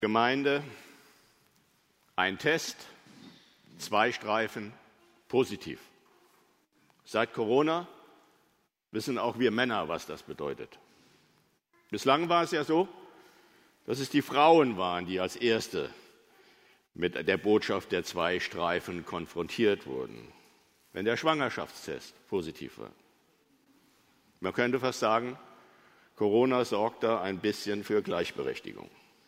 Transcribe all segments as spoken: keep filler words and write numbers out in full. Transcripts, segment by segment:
Gemeinde, ein Test, zwei Streifen, positiv. Seit Corona wissen auch wir Männer, was das bedeutet. Bislang war es ja so, dass es die Frauen waren, die als Erste mit der Botschaft der zwei Streifen konfrontiert wurden, wenn der Schwangerschaftstest positiv war. Man könnte fast sagen, Corona sorgt da ein bisschen für Gleichberechtigung.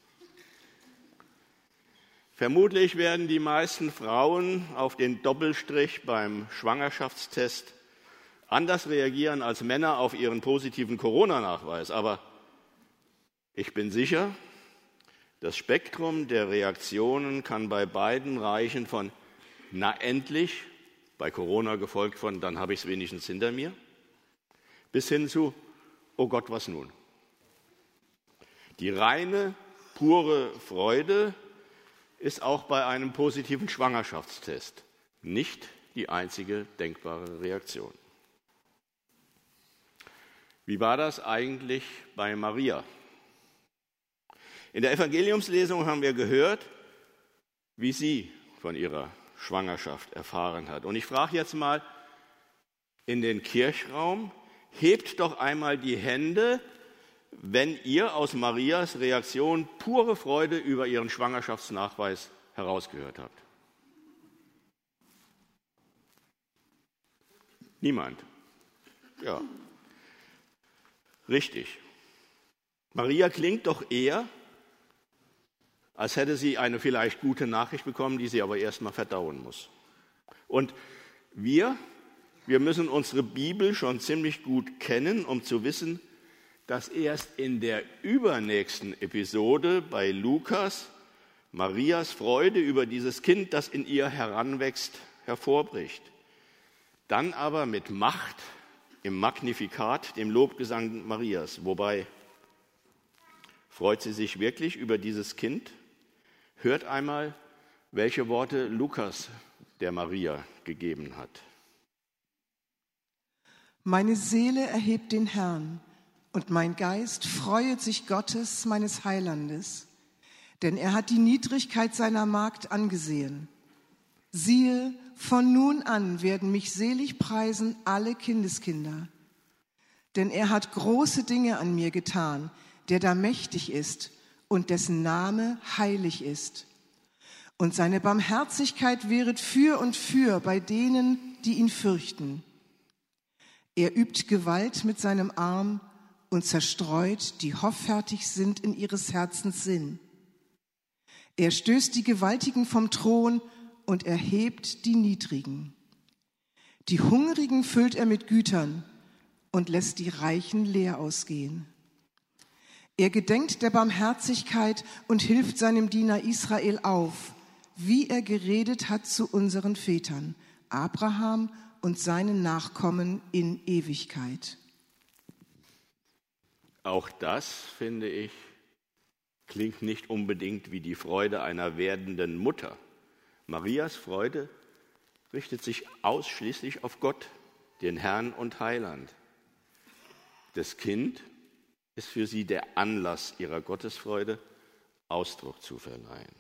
Vermutlich werden die meisten Frauen auf den Doppelstrich beim Schwangerschaftstest anders reagieren als Männer auf ihren positiven Corona-Nachweis. Aber ich bin sicher, das Spektrum der Reaktionen kann bei beiden reichen von na endlich, bei Corona gefolgt von dann habe ich es wenigstens hinter mir, bis hin zu oh Gott, was nun? Die reine, pure Freude ist auch bei einem positiven Schwangerschaftstest nicht die einzige denkbare Reaktion. Wie war das eigentlich bei Maria? In der Evangeliumslesung haben wir gehört, wie sie von ihrer Schwangerschaft erfahren hat. Und ich frage jetzt mal in den Kirchraum, hebt doch einmal die Hände, wenn ihr aus Marias Reaktion pure Freude über ihren Schwangerschaftsnachweis herausgehört habt. Niemand. Ja. Richtig. Maria klingt doch eher, als hätte sie eine vielleicht gute Nachricht bekommen, die sie aber erst mal verdauen muss. Und wir, wir müssen unsere Bibel schon ziemlich gut kennen, um zu wissen, dass erst in der übernächsten Episode bei Lukas Marias Freude über dieses Kind, das in ihr heranwächst, hervorbricht. Dann aber mit Macht im Magnificat, dem Lobgesang Marias. Wobei, freut sie sich wirklich über dieses Kind? Hört einmal, welche Worte Lukas der Maria gegeben hat. Meine Seele erhebt den Herrn, und mein Geist freuet sich Gottes, meines Heilandes, denn er hat die Niedrigkeit seiner Magd angesehen. Siehe, von nun an werden mich selig preisen alle Kindeskinder. Denn er hat große Dinge an mir getan, der da mächtig ist und dessen Name heilig ist. Und seine Barmherzigkeit wäret für und für bei denen, die ihn fürchten. Er übt Gewalt mit seinem Arm und zerstreut, die hoffärtig sind in ihres Herzens Sinn. Er stößt die Gewaltigen vom Thron und erhebt die Niedrigen. Die Hungrigen füllt er mit Gütern und lässt die Reichen leer ausgehen. Er gedenkt der Barmherzigkeit und hilft seinem Diener Israel auf, wie er geredet hat zu unseren Vätern, Abraham und seinen Nachkommen in Ewigkeit. Auch das, finde ich, klingt nicht unbedingt wie die Freude einer werdenden Mutter. Marias Freude richtet sich ausschließlich auf Gott, den Herrn und Heiland. Das Kind ist für sie der Anlass ihrer Gottesfreude, Ausdruck zu verleihen.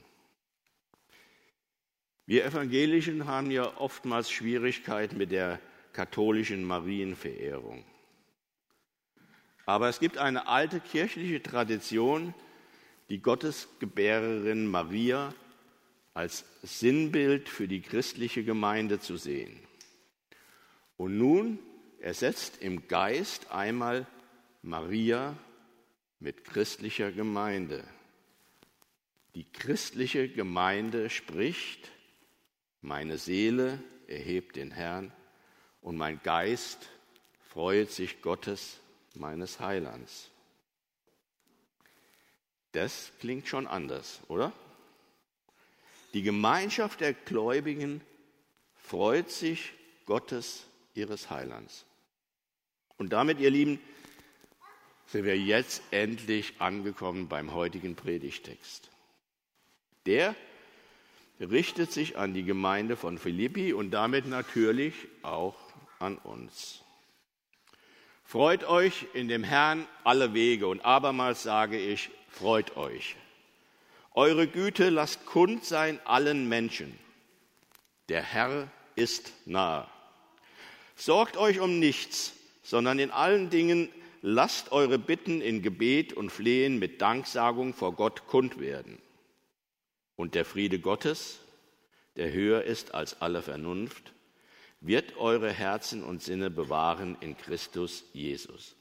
Wir Evangelischen haben ja oftmals Schwierigkeiten mit der katholischen Marienverehrung. Aber es gibt eine alte kirchliche Tradition, die Gottesgebärerin Maria als Sinnbild für die christliche Gemeinde zu sehen. Und nun ersetzt im Geist einmal Maria mit christlicher Gemeinde. Die christliche Gemeinde spricht, meine Seele erhebt den Herrn und mein Geist freut sich Gottes, meines Heilands. Das klingt schon anders, oder? Die Gemeinschaft der Gläubigen freut sich Gottes, ihres Heilands. Und damit, ihr Lieben, sind wir jetzt endlich angekommen beim heutigen Predigtext. Der richtet sich an die Gemeinde von Philippi und damit natürlich auch an uns. Freut euch in dem Herrn alle Wege und abermals sage ich, freut euch. Eure Güte lasst kund sein allen Menschen. Der Herr ist nahe. Sorgt euch um nichts, sondern in allen Dingen lasst eure Bitten in Gebet und Flehen mit Danksagung vor Gott kund werden. Und der Friede Gottes, der höher ist als alle Vernunft, wird eure Herzen und Sinne bewahren in Christus Jesus.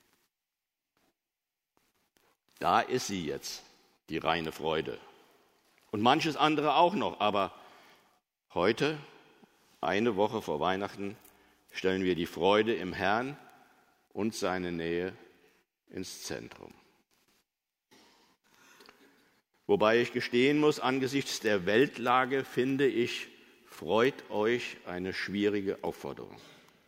Da ist sie jetzt, die reine Freude. Und manches andere auch noch, aber heute, eine Woche vor Weihnachten, stellen wir die Freude im Herrn und seine Nähe ins Zentrum. Wobei ich gestehen muss, angesichts der Weltlage finde ich, freut euch eine schwierige Aufforderung.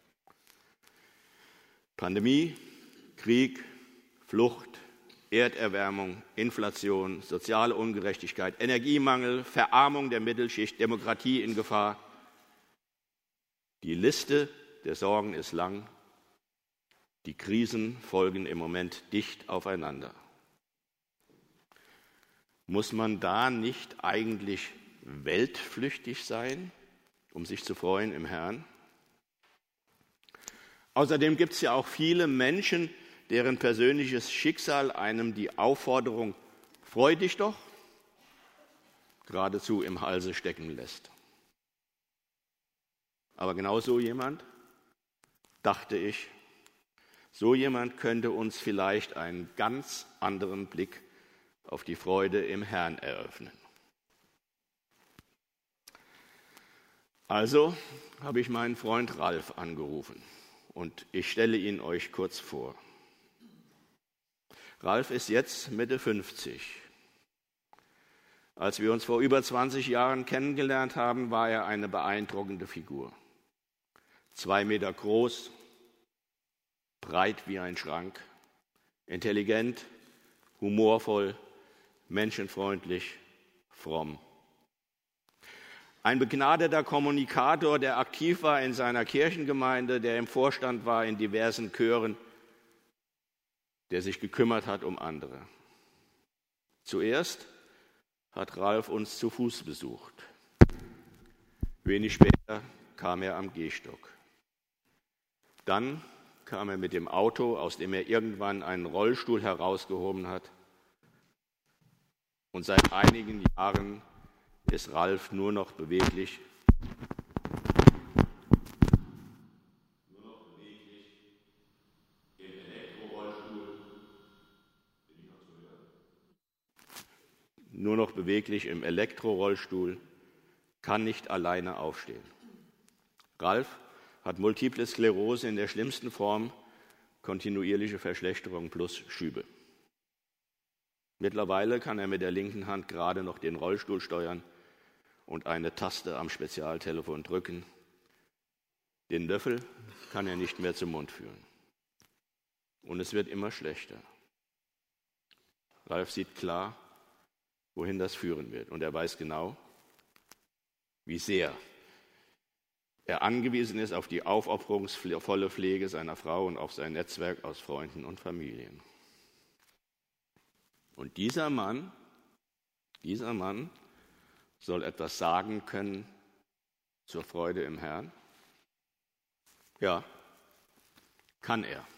Pandemie, Krieg, Flucht, Erderwärmung, Inflation, soziale Ungerechtigkeit, Energiemangel, Verarmung der Mittelschicht, Demokratie in Gefahr. Die Liste der Sorgen ist lang. Die Krisen folgen im Moment dicht aufeinander. Muss man da nicht eigentlich weltflüchtig sein, um sich zu freuen im Herrn? Außerdem gibt es ja auch viele Menschen, deren persönliches Schicksal einem die Aufforderung „Freu dich doch" geradezu im Halse stecken lässt. Aber genau so jemand, dachte ich, so jemand könnte uns vielleicht einen ganz anderen Blick auf die Freude im Herrn eröffnen. Also habe ich meinen Freund Ralf angerufen und ich stelle ihn euch kurz vor. Ralf ist jetzt Mitte fünfzig. Als wir uns vor über zwanzig Jahren kennengelernt haben, war er eine beeindruckende Figur. Zwei Meter groß, breit wie ein Schrank, intelligent, humorvoll, menschenfreundlich, fromm. Ein begnadeter Kommunikator, der aktiv war in seiner Kirchengemeinde, der im Vorstand war in diversen Chören, der sich gekümmert hat um andere. Zuerst hat Ralf uns zu Fuß besucht. Wenig später kam er am Gehstock. Dann kam er mit dem Auto, aus dem er irgendwann einen Rollstuhl herausgehoben hat. Und seit einigen Jahren ist Ralf nur noch beweglich. Nur noch beweglich im Elektrorollstuhl. Bin ich noch zu hören? Nur noch beweglich im Elektrorollstuhl, kann nicht alleine aufstehen. Ralf hat Multiple Sklerose in der schlimmsten Form, kontinuierliche Verschlechterung plus Schübe. Mittlerweile kann er mit der linken Hand gerade noch den Rollstuhl steuern und eine Taste am Spezialtelefon drücken. Den Löffel kann er nicht mehr zum Mund führen. Und es wird immer schlechter. Ralf sieht klar, wohin das führen wird. Und er weiß genau, wie sehr er angewiesen ist auf die aufopferungsvolle Pflege seiner Frau und auf sein Netzwerk aus Freunden und Familien. Und dieser Mann, dieser Mann soll etwas sagen können zur Freude im Herrn? Ja, kann er.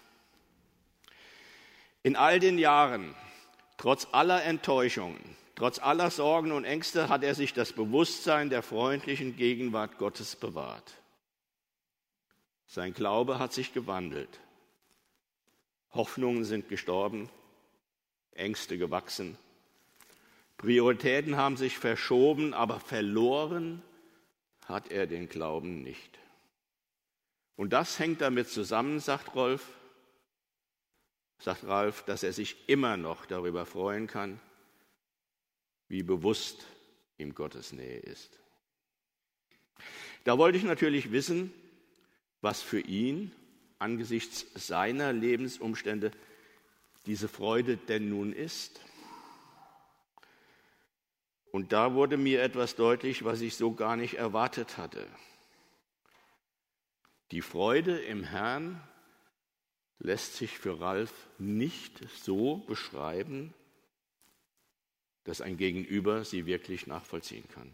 In all den Jahren, trotz aller Enttäuschungen, trotz aller Sorgen und Ängste, hat er sich das Bewusstsein der freundlichen Gegenwart Gottes bewahrt. Sein Glaube hat sich gewandelt. Hoffnungen sind gestorben, Ängste gewachsen. Prioritäten haben sich verschoben, aber verloren hat er den Glauben nicht. Und das hängt damit zusammen, sagt Rolf, sagt Ralf, dass er sich immer noch darüber freuen kann, wie bewusst ihm Gottes Nähe ist. Da wollte ich natürlich wissen, was für ihn angesichts seiner Lebensumstände diese Freude denn nun ist. Und da wurde mir etwas deutlich, was ich so gar nicht erwartet hatte. Die Freude im Herrn lässt sich für Ralf nicht so beschreiben, dass ein Gegenüber sie wirklich nachvollziehen kann.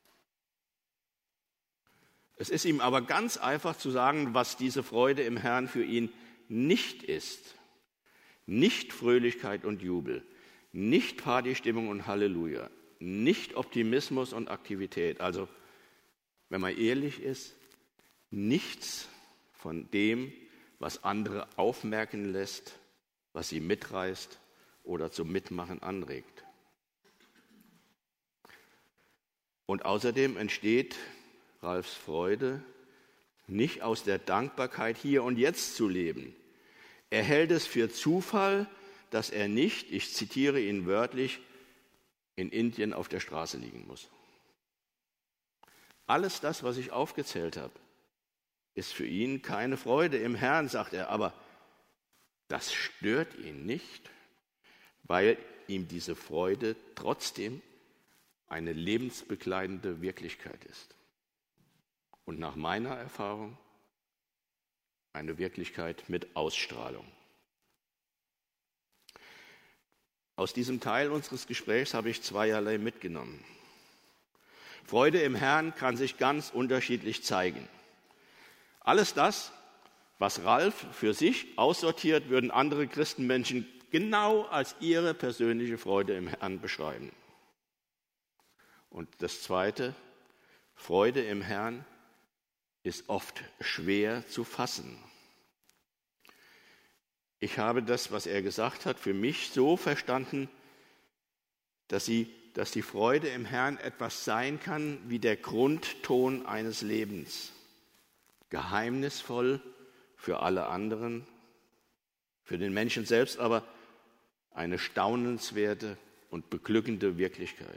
Es ist ihm aber ganz einfach zu sagen, was diese Freude im Herrn für ihn nicht ist. Nicht Fröhlichkeit und Jubel, nicht Partystimmung und Halleluja, nicht Optimismus und Aktivität. Also, wenn man ehrlich ist, nichts von dem, was andere aufmerken lässt, was sie mitreißt oder zum Mitmachen anregt. Und außerdem entsteht Ralfs Freude nicht aus der Dankbarkeit, hier und jetzt zu leben. Er hält es für Zufall, dass er nicht, ich zitiere ihn wörtlich, in Indien auf der Straße liegen muss. Alles das, was ich aufgezählt habe, ist für ihn keine Freude im Herrn, sagt er, aber das stört ihn nicht, weil ihm diese Freude trotzdem eine lebensbegleitende Wirklichkeit ist. Und nach meiner Erfahrung eine Wirklichkeit mit Ausstrahlung. Aus diesem Teil unseres Gesprächs habe ich zweierlei mitgenommen. Freude im Herrn kann sich ganz unterschiedlich zeigen. Alles das, was Ralf für sich aussortiert, würden andere Christenmenschen genau als ihre persönliche Freude im Herrn beschreiben. Und das Zweite, Freude im Herrn ist oft schwer zu fassen. Ich habe das, was er gesagt hat, für mich so verstanden, dass, sie, dass die Freude im Herrn etwas sein kann wie der Grundton eines Lebens. Geheimnisvoll für alle anderen, für den Menschen selbst aber eine staunenswerte und beglückende Wirklichkeit.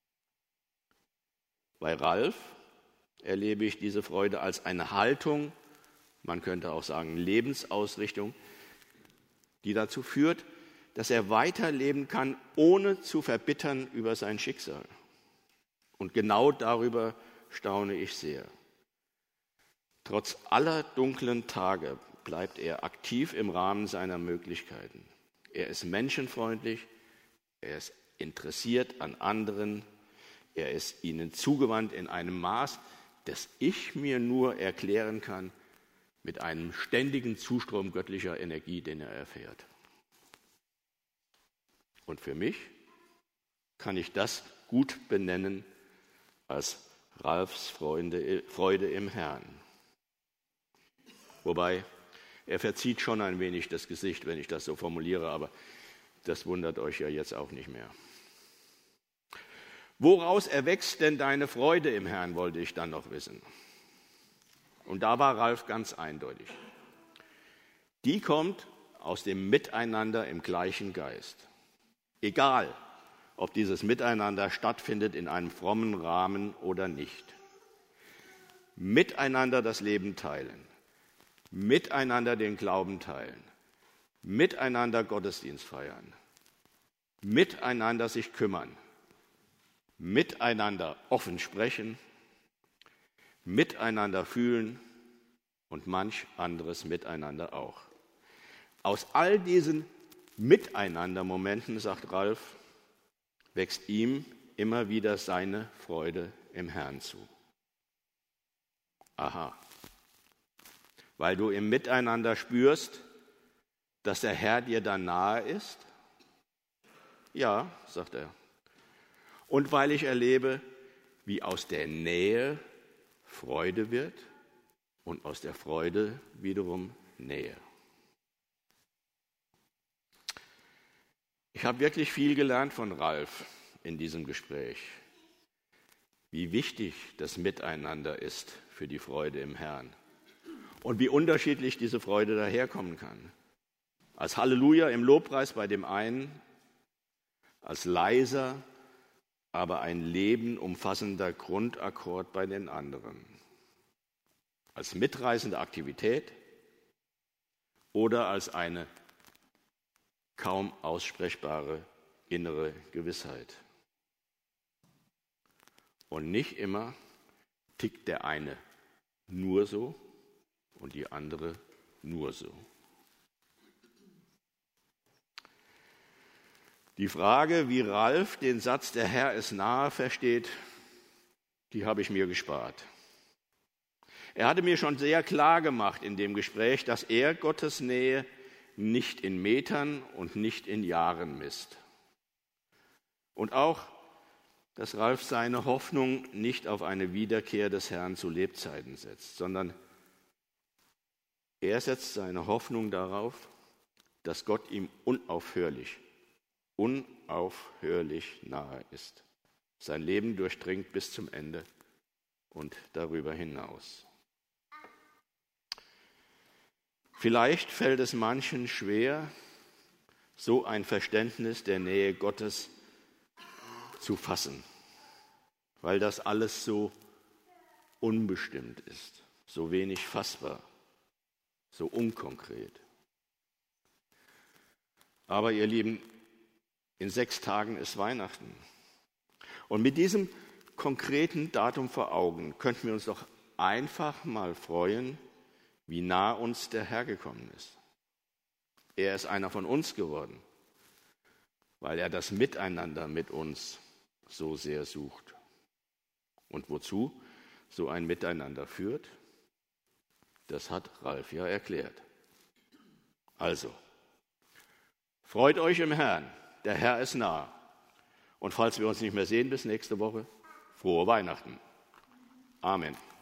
Bei Ralf erlebe ich diese Freude als eine Haltung, man könnte auch sagen Lebensausrichtung, die dazu führt, dass er weiterleben kann, ohne zu verbittern über sein Schicksal. Und genau darüber staune ich sehr. Trotz aller dunklen Tage bleibt er aktiv im Rahmen seiner Möglichkeiten. Er ist menschenfreundlich, er ist interessiert an anderen, er ist ihnen zugewandt in einem Maß, das ich mir nur erklären kann mit einem ständigen Zustrom göttlicher Energie, den er erfährt. Und für mich kann ich das gut benennen als Ralfs Freude, Freude im Herrn. Wobei, er verzieht schon ein wenig das Gesicht, wenn ich das so formuliere, aber das wundert euch ja jetzt auch nicht mehr. Woraus erwächst denn deine Freude im Herrn, wollte ich dann noch wissen. Und da war Ralf ganz eindeutig. Die kommt aus dem Miteinander im gleichen Geist. Egal, ob dieses Miteinander stattfindet in einem frommen Rahmen oder nicht. Miteinander das Leben teilen. Miteinander den Glauben teilen, miteinander Gottesdienst feiern, miteinander sich kümmern, miteinander offen sprechen, miteinander fühlen und manch anderes miteinander auch. Aus all diesen Miteinander-Momenten, sagt Ralf, wächst ihm immer wieder seine Freude im Herrn zu. Aha. Weil du im Miteinander spürst, dass der Herr dir da nahe ist? Ja, sagt er. Und weil ich erlebe, wie aus der Nähe Freude wird und aus der Freude wiederum Nähe. Ich habe wirklich viel gelernt von Ralf in diesem Gespräch, wie wichtig das Miteinander ist für die Freude im Herrn. Und wie unterschiedlich diese Freude daherkommen kann. Als Halleluja im Lobpreis bei dem einen, als leiser, aber ein Leben umfassender Grundakkord bei den anderen. Als mitreißende Aktivität oder als eine kaum aussprechbare innere Gewissheit. Und nicht immer tickt der eine nur so und die andere nur so. Die Frage, wie Ralf den Satz "Der Herr ist nahe" versteht, die habe ich mir gespart. Er hatte mir schon sehr klar gemacht in dem Gespräch, dass er Gottes Nähe nicht in Metern und nicht in Jahren misst. Und auch, dass Ralf seine Hoffnung nicht auf eine Wiederkehr des Herrn zu Lebzeiten setzt, sondern er setzt seine Hoffnung darauf, dass Gott ihm unaufhörlich, unaufhörlich nahe ist. Sein Leben durchdringt bis zum Ende und darüber hinaus. Vielleicht fällt es manchen schwer, so ein Verständnis der Nähe Gottes zu fassen, weil das alles so unbestimmt ist, so wenig fassbar, so unkonkret. Aber ihr Lieben, in sechs Tagen ist Weihnachten. Und mit diesem konkreten Datum vor Augen könnten wir uns doch einfach mal freuen, wie nah uns der Herr gekommen ist. Er ist einer von uns geworden, weil er das Miteinander mit uns so sehr sucht. Und wozu so ein Miteinander führt, das hat Ralf ja erklärt. Also, freut euch im Herrn, der Herr ist nah. Und falls wir uns nicht mehr sehen bis nächste Woche, frohe Weihnachten. Amen.